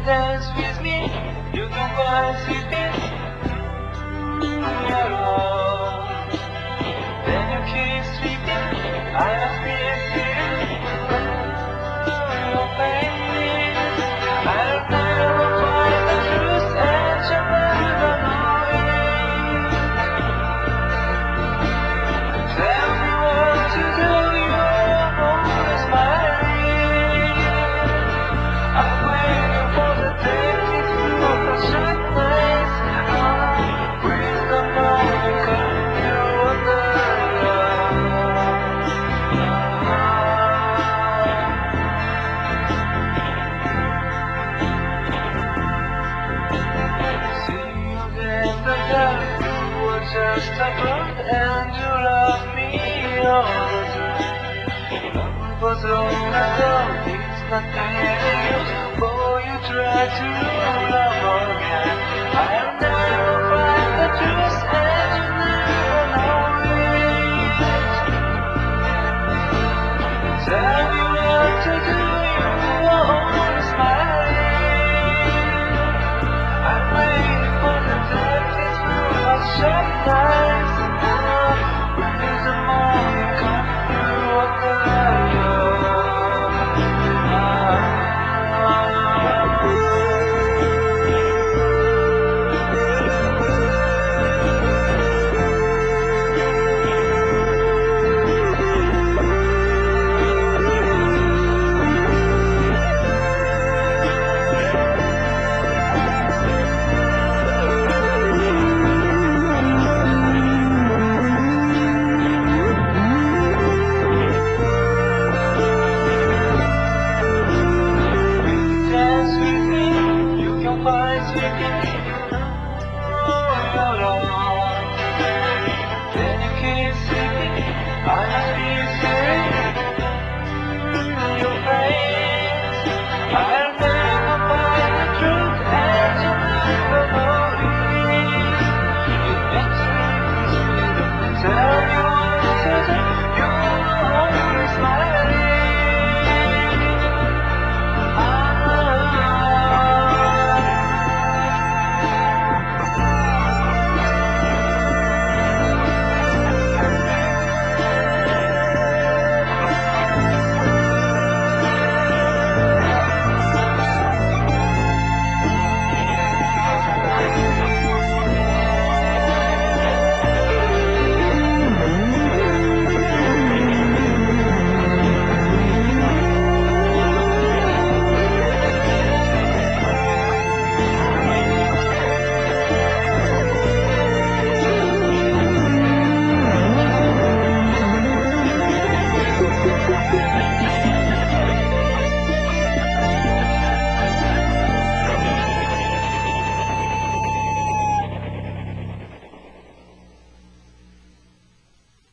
dance with me, you can dance with me at all. Then you kiss me, I must be your baby. I don't never find the truth and you'll never know it. Tell me what to do, you're always smiling. I'm waiting for the day for the shine nights. Breathe the morning, come you wonder. See you in the dark, you were just a bird and you love me all the time. Love was all I know, it's not anything else, boy you try to